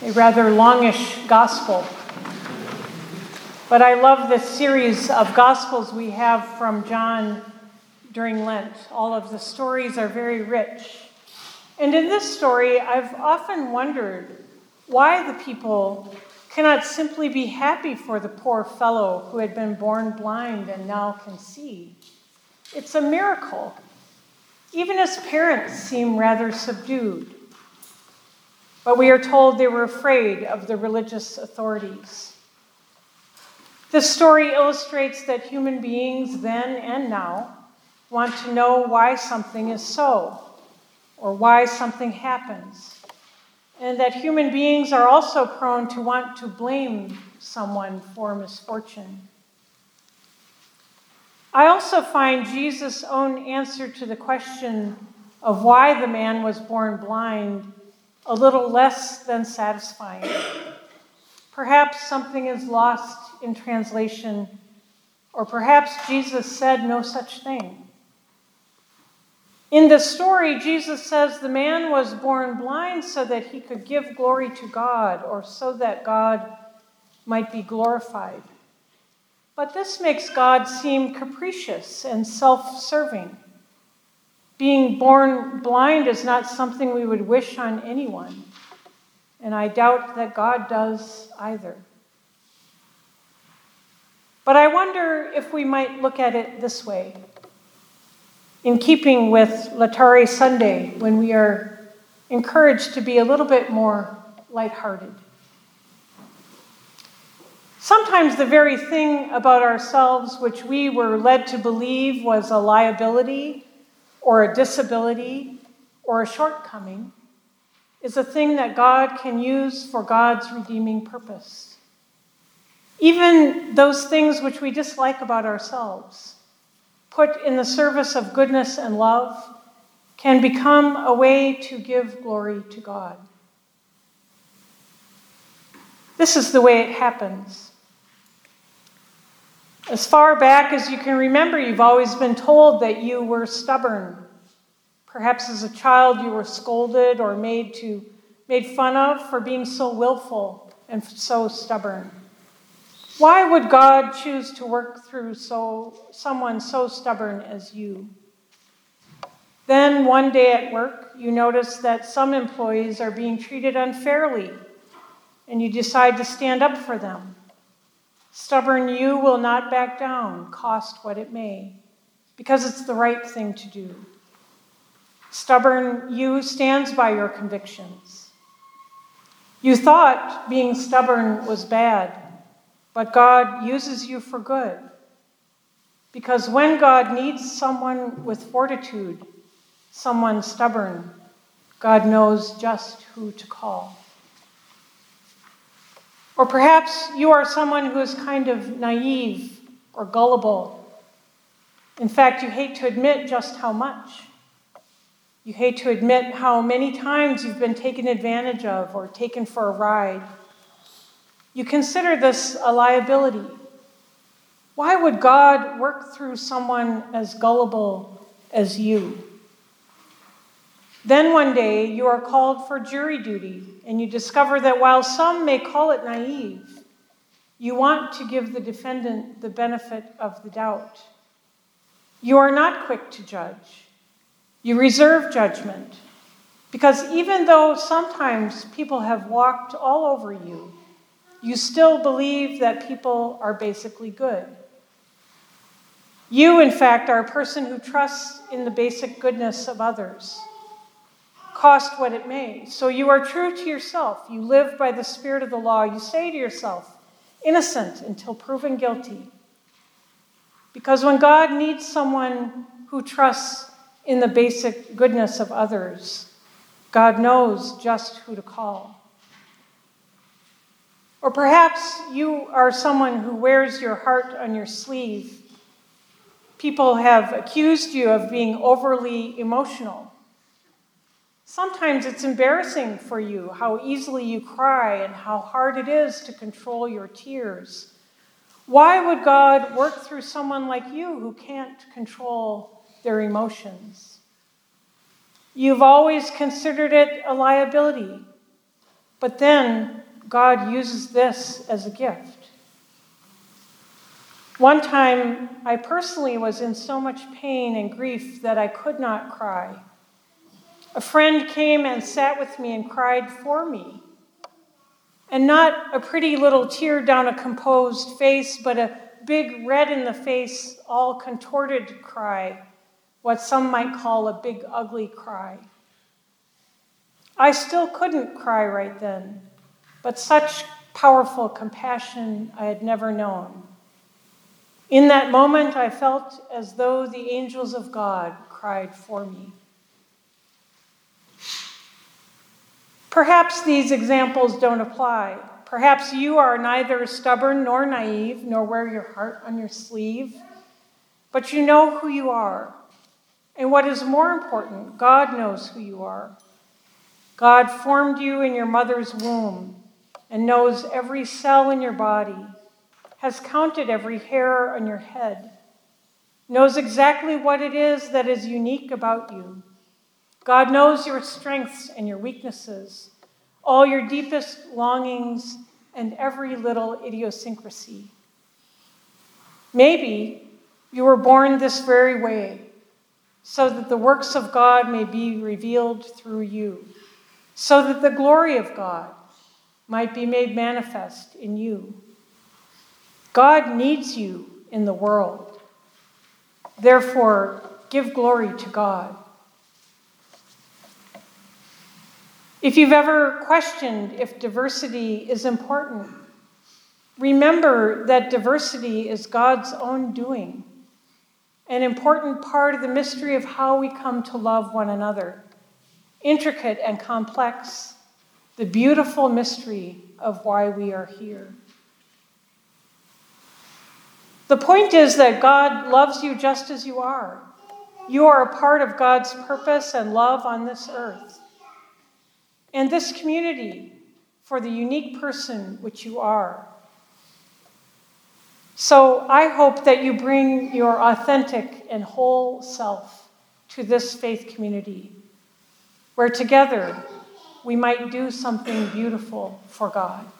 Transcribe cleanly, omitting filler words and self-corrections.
a rather longish gospel. But I love this series of gospels we have from John during Lent. All of the stories are very rich. And in this story, I've often wondered why the people cannot simply be happy for the poor fellow who had been born blind and now can see. It's a miracle. Even his parents seem rather subdued. But we are told they were afraid of the religious authorities. This story illustrates that human beings then and now want to know why something is so, or why something happens, and that human beings are also prone to want to blame someone for misfortune. I also find Jesus' own answer to the question of why the man was born blind a little less than satisfying. Perhaps something is lost in translation, or perhaps Jesus said no such thing. In the story, Jesus says the man was born blind so that he could give glory to God, or so that God might be glorified. But this makes God seem capricious and self-serving. Being born blind is not something we would wish on anyone, and I doubt that God does either. But I wonder if we might look at it this way, in keeping with Laetare Sunday, when we are encouraged to be a little bit more lighthearted. Sometimes the very thing about ourselves which we were led to believe was a liability or a disability or a shortcoming is a thing that God can use for God's redeeming purpose. Even those things which we dislike about ourselves, put in the service of goodness and love, can become a way to give glory to God. This is the way it happens. As far back as you can remember, you've always been told that you were stubborn. Perhaps as a child you were scolded or made fun of for being so willful and so stubborn. Why would God choose to work through someone so stubborn as you? Then one day at work, you notice that some employees are being treated unfairly, and you decide to stand up for them. Stubborn you will not back down, cost what it may, because it's the right thing to do. Stubborn you stands by your convictions. You thought being stubborn was bad, but God uses you for good. Because when God needs someone with fortitude, someone stubborn, God knows just who to call. Or perhaps you are someone who is kind of naive or gullible. In fact, you hate to admit just how much. You hate to admit how many times you've been taken advantage of or taken for a ride. You consider this a liability. Why would God work through someone as gullible as you? Then one day you are called for jury duty, and you discover that while some may call it naive, you want to give the defendant the benefit of the doubt. You are not quick to judge. You reserve judgment, because even though sometimes people have walked all over you, you still believe that people are basically good. You, in fact, are a person who trusts in the basic goodness of others, cost what it may. So you are true to yourself. You live by the spirit of the law. You say to yourself, innocent until proven guilty. Because when God needs someone who trusts in the basic goodness of others, God knows just who to call. Or perhaps you are someone who wears your heart on your sleeve. People have accused you of being overly emotional. Sometimes it's embarrassing for you how easily you cry and how hard it is to control your tears. Why would God work through someone like you who can't control their emotions? You've always considered it a liability. But then God uses this as a gift. One time, I personally was in so much pain and grief that I could not cry. A friend came and sat with me and cried for me. And not a pretty little tear down a composed face, but a big red in the face, all contorted cry, what some might call a big ugly cry. I still couldn't cry right then, but such powerful compassion I had never known. In that moment, I felt as though the angels of God cried for me. Perhaps these examples don't apply. Perhaps you are neither stubborn nor naive, nor wear your heart on your sleeve, but you know who you are. And what is more important, God knows who you are. God formed you in your mother's womb and knows every cell in your body, has counted every hair on your head, knows exactly what it is that is unique about you. God knows your strengths and your weaknesses, all your deepest longings and every little idiosyncrasy. Maybe you were born this very way so that the works of God may be revealed through you, so that the glory of God might be made manifest in you. God needs you in the world. Therefore, give glory to God. If you've ever questioned if diversity is important, remember that diversity is God's own doing, an important part of the mystery of how we come to love one another. Intricate and complex, the beautiful mystery of why we are here. The point is that God loves you just as you are. You are a part of God's purpose and love on this earth. And this community for the unique person which you are. So I hope that you bring your authentic and whole self to this faith community, where together we might do something beautiful for God.